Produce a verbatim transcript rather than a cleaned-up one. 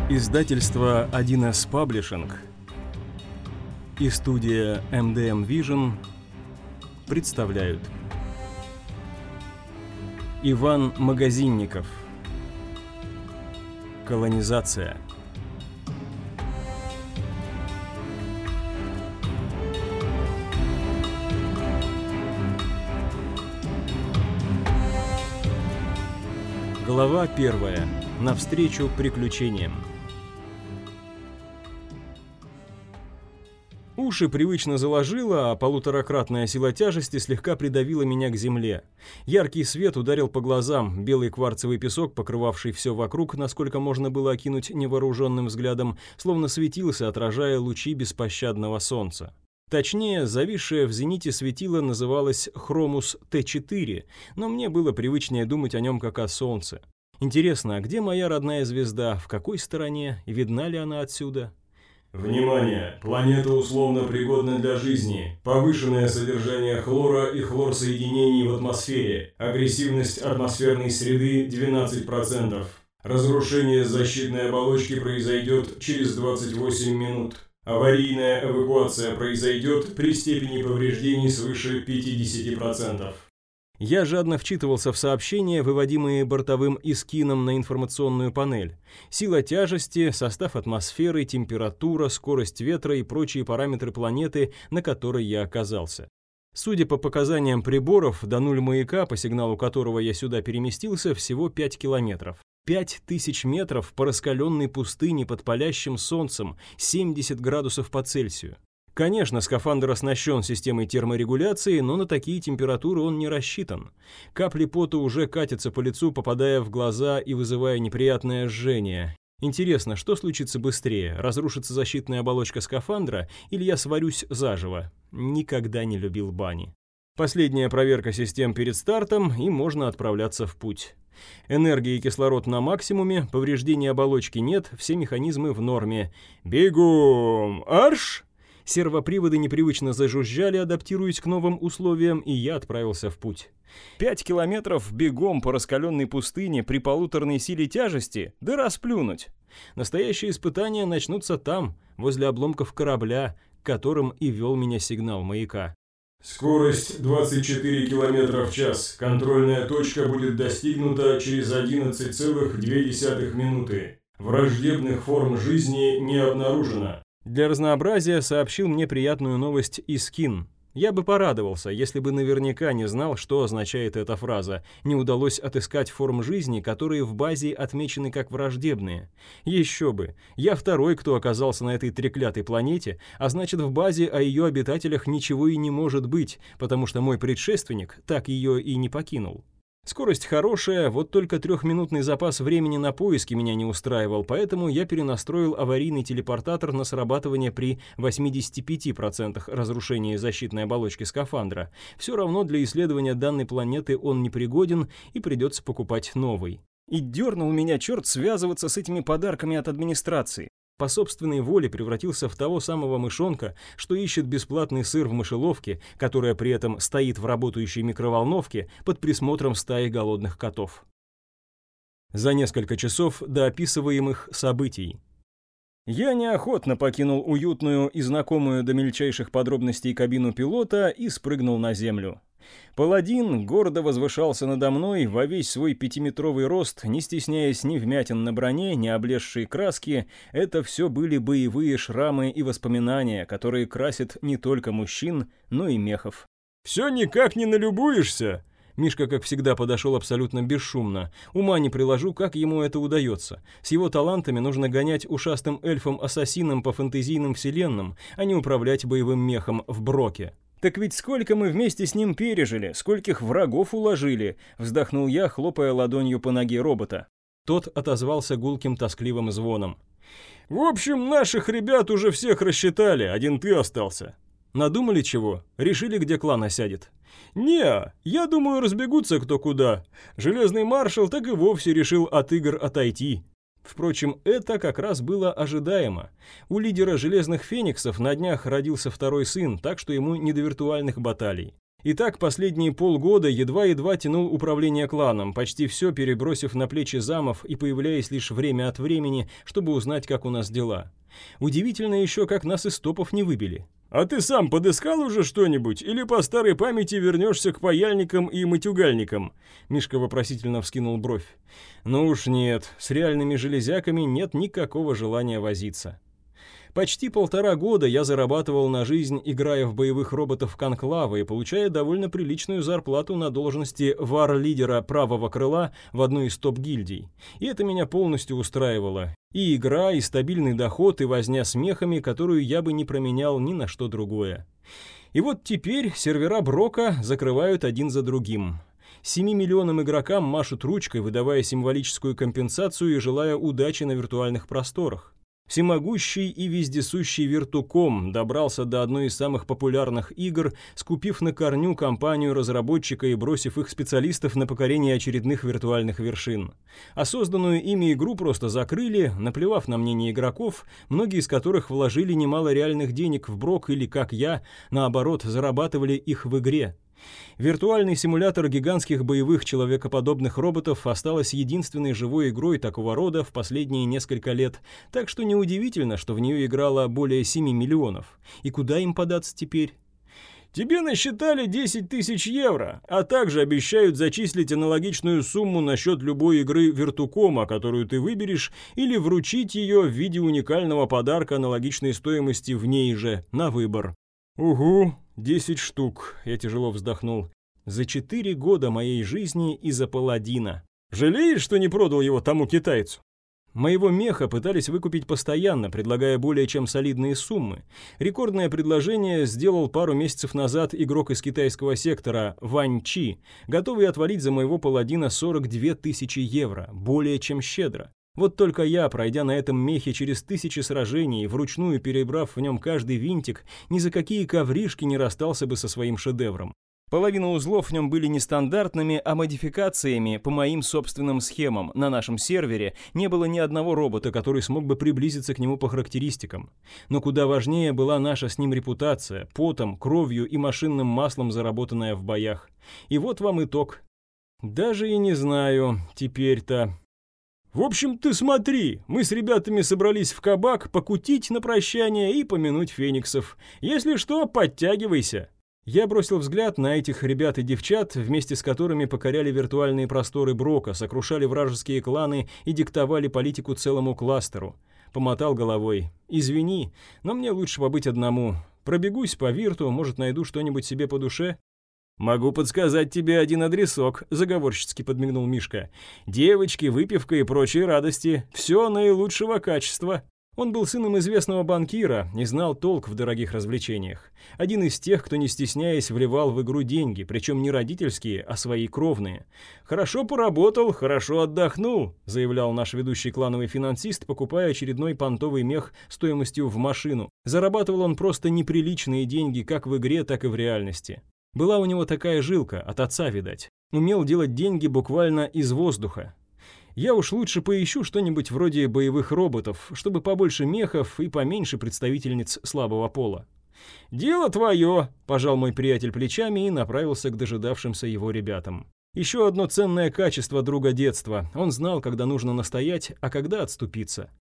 Издательство один эс Publishing и студия эм дэ эм Vision представляют Иван Магазинников. Колонизация. Глава первая. Навстречу приключениям. Уши привычно заложило, а полуторакратная сила тяжести слегка придавила меня к земле. Яркий свет ударил по глазам, белый кварцевый песок, покрывавший все вокруг, насколько можно было окинуть невооруженным взглядом, словно светился, отражая лучи беспощадного солнца. Точнее, зависшее в зените светило называлось Хромус Т четыре, но мне было привычнее думать о нем как о солнце. Интересно, а где моя родная звезда, в какой стороне, и видна ли она отсюда? Внимание! Планета условно пригодна для жизни. Повышенное содержание хлора и хлорсоединений в атмосфере. Агрессивность атмосферной среды двенадцать процентов. Разрушение защитной оболочки произойдет через двадцать восемь минут. Аварийная эвакуация произойдет при степени повреждений свыше пятьдесят процентов. Я жадно вчитывался в сообщения, выводимые бортовым искином на информационную панель. Сила тяжести, состав атмосферы, температура, скорость ветра и прочие параметры планеты, на которой я оказался. Судя по показаниям приборов, до нуль маяка, по сигналу которого я сюда переместился, всего пять километров. Пять тысяч метров по раскаленной пустыне под палящим солнцем, семьдесят градусов по Цельсию. Конечно, скафандр оснащен системой терморегуляции, но на такие температуры он не рассчитан. Капли пота уже катятся по лицу, попадая в глаза и вызывая неприятное жжение. Интересно, что случится быстрее, разрушится защитная оболочка скафандра или я сварюсь заживо? Никогда не любил бани. Последняя проверка систем перед стартом, и можно отправляться в путь. Энергия и кислород на максимуме, повреждений оболочки нет, все механизмы в норме. Бегом! Арш! Сервоприводы непривычно зажужжали, адаптируясь к новым условиям, и я отправился в путь. Пять километров бегом по раскаленной пустыне при полуторной силе тяжести? Да расплюнуть! Настоящие испытания начнутся там, возле обломков корабля, к которым и вел меня сигнал маяка. Скорость двадцать четыре километра в час. Контрольная точка будет достигнута через одиннадцать целых две десятых минуты. Враждебных форм жизни не обнаружено. Для разнообразия сообщил мне приятную новость Искин. Я бы порадовался, если бы наверняка не знал, что означает эта фраза. Не удалось отыскать форм жизни, которые в базе отмечены как враждебные. Еще бы. Я второй, кто оказался на этой треклятой планете, а значит, в базе о ее обитателях ничего и не может быть, потому что мой предшественник так ее и не покинул. Скорость хорошая, вот только трехминутный запас времени на поиски меня не устраивал, поэтому я перенастроил аварийный телепортатор на срабатывание при восьмидесяти пяти процентах разрушения защитной оболочки скафандра. Все равно для исследования данной планеты он непригоден и придется покупать новый. И дернул меня черт связываться с этими подарками от администрации. По собственной воле превратился в того самого мышонка, что ищет бесплатный сыр в мышеловке, которая при этом стоит в работающей микроволновке под присмотром стаи голодных котов. За несколько часов до описываемых событий. Я неохотно покинул уютную и знакомую до мельчайших подробностей кабину пилота и спрыгнул на землю. Паладин гордо возвышался надо мной во весь свой пятиметровый рост, не стесняясь ни вмятин на броне, ни облезшей краски. Это все были боевые шрамы и воспоминания, которые красят не только мужчин, но и мехов. «Все никак не налюбуешься?» Мишка, как всегда, подошел абсолютно бесшумно. Ума не приложу, как ему это удается. С его талантами нужно гонять ушастым эльфом-ассасином по фэнтезийным вселенным, а не управлять боевым мехом в Броке. «Так ведь сколько мы вместе с ним пережили, скольких врагов уложили!» — вздохнул я, хлопая ладонью по ноге робота. Тот отозвался гулким тоскливым звоном. «В общем, наших ребят уже всех рассчитали, один ты остался». «Надумали чего? Решили, где клан осядет?» «Не, я думаю, разбегутся кто куда. Железный маршал так и вовсе решил от игр отойти». Впрочем, это как раз было ожидаемо. У лидера Железных Фениксов на днях родился второй сын, так что ему не до виртуальных баталий. И так последние полгода едва-едва тянул управление кланом, почти все перебросив на плечи замов и появляясь лишь время от времени, чтобы узнать, как у нас дела. Удивительно еще, как нас из топов не выбили. «А ты сам подыскал уже что-нибудь? Или по старой памяти вернешься к паяльникам и матюгальникам?» Мишка вопросительно вскинул бровь. «Ну уж нет, с реальными железяками нет никакого желания возиться». Почти полтора года я зарабатывал на жизнь, играя в боевых роботов Конклава и получая довольно приличную зарплату на должности вар-лидера правого крыла в одной из топ-гильдий. И это меня полностью устраивало. И игра, и стабильный доход, и возня с мехами, которую я бы не променял ни на что другое. И вот теперь сервера Брока закрывают один за другим. Семи миллионам игрокам машут ручкой, выдавая символическую компенсацию и желая удачи на виртуальных просторах. Всемогущий и вездесущий Виртуком добрался до одной из самых популярных игр, скупив на корню компанию разработчика и бросив их специалистов на покорение очередных виртуальных вершин. А созданную ими игру просто закрыли, наплевав на мнение игроков, многие из которых вложили немало реальных денег в Брок или, как я, наоборот, зарабатывали их в игре. Виртуальный симулятор гигантских боевых человекоподобных роботов осталась единственной живой игрой такого рода в последние несколько лет, так что неудивительно, что в нее играло более семи миллионов. И куда им податься теперь? «Тебе насчитали десять тысяч евро, а также обещают зачислить аналогичную сумму на счет любой игры Виртукома, которую ты выберешь, или вручить ее в виде уникального подарка аналогичной стоимости в ней же, на выбор». «Угу, десять штук», — я тяжело вздохнул. «За четыре года моей жизни из-за паладина. Жалеешь, что не продал его тому китайцу?» Моего меха пытались выкупить постоянно, предлагая более чем солидные суммы. Рекордное предложение сделал пару месяцев назад игрок из китайского сектора Вань Чи, готовый отвалить за моего паладина сорок две тысячи евро, более чем щедро. Вот только я, пройдя на этом мехе через тысячи сражений, вручную перебрав в нем каждый винтик, ни за какие ковришки не расстался бы со своим шедевром. Половина узлов в нем были не стандартными, а модификациями по моим собственным схемам. На нашем сервере не было ни одного робота, который смог бы приблизиться к нему по характеристикам. Но куда важнее была наша с ним репутация, потом, кровью и машинным маслом, заработанная в боях. И вот вам итог. Даже и не знаю теперь-то... «В общем, ты смотри, мы с ребятами собрались в кабак покутить на прощание и помянуть фениксов. Если что, подтягивайся». Я бросил взгляд на этих ребят и девчат, вместе с которыми покоряли виртуальные просторы Брока, сокрушали вражеские кланы и диктовали политику целому кластеру. Помотал головой. «Извини, но мне лучше побыть одному. Пробегусь по вирту, может, найду что-нибудь себе по душе». «Могу подсказать тебе один адресок», — заговорщицки подмигнул Мишка. «Девочки, выпивка и прочие радости. Все наилучшего качества». Он был сыном известного банкира и знал толк в дорогих развлечениях. Один из тех, кто, не стесняясь, вливал в игру деньги, причем не родительские, а свои кровные. «Хорошо поработал, хорошо отдохнул», — заявлял наш ведущий клановый финансист, покупая очередной понтовый мех стоимостью в машину. Зарабатывал он просто неприличные деньги как в игре, так и в реальности. Была у него такая жилка, от отца, видать. Умел делать деньги буквально из воздуха. Я уж лучше поищу что-нибудь вроде боевых роботов, чтобы побольше мехов и поменьше представительниц слабого пола. «Дело твое», – пожал мой приятель плечами и направился к дожидавшимся его ребятам. Еще одно ценное качество друга детства. Он знал, когда нужно настоять, а когда отступиться.